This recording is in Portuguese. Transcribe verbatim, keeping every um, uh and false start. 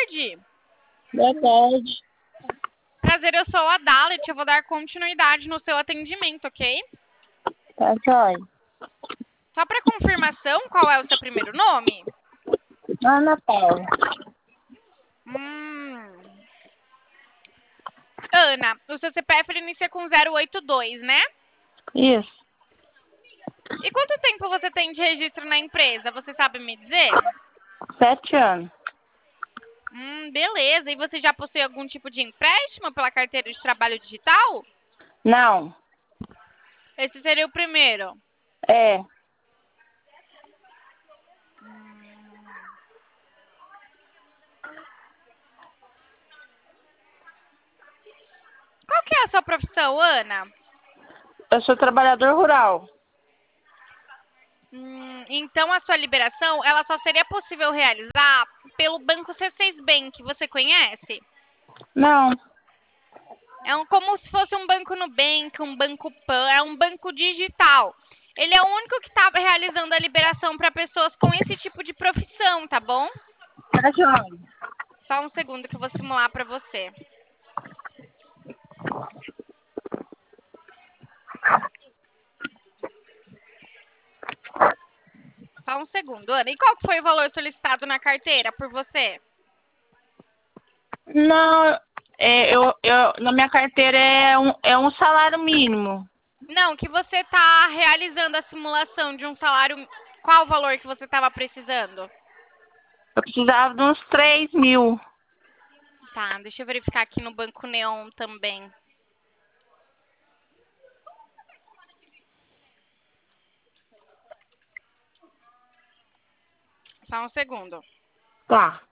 tarde. Boa tarde. Prazer, eu sou a Dalit. Eu vou dar continuidade no seu atendimento, ok? Tá jóia. Só para confirmação, qual é o seu primeiro nome? Ana Paula. Hum. Ana, o seu C P F ele inicia com zero oito dois, né? Isso. E quanto tempo você tem de registro na empresa? Você sabe me dizer? Sete anos. Hum, beleza. E você já possui algum tipo de empréstimo pela carteira de trabalho digital? Não. Esse seria o primeiro. É. Qual que é a sua profissão, Ana? Eu sou trabalhador rural. Hum, então a sua liberação, ela só seria possível realizar pelo Banco C seis Bank. Você conhece? Não. É um, como se fosse um banco Nubank, um banco Pan, é um banco digital. Ele é o único que está realizando a liberação para pessoas com esse tipo de profissão, tá bom? Tá jóia. Só um segundo que eu vou simular para você. Só um segundo, Ana. E qual que foi o valor solicitado na carteira por você? Não, é, eu, eu, na minha carteira é um, é um salário mínimo. Não, que você está realizando a simulação de um salário. Qual o valor que você estava precisando? Eu precisava de uns três mil. Tá, deixa eu verificar aqui no Banco Neon também. Só um segundo. Tá.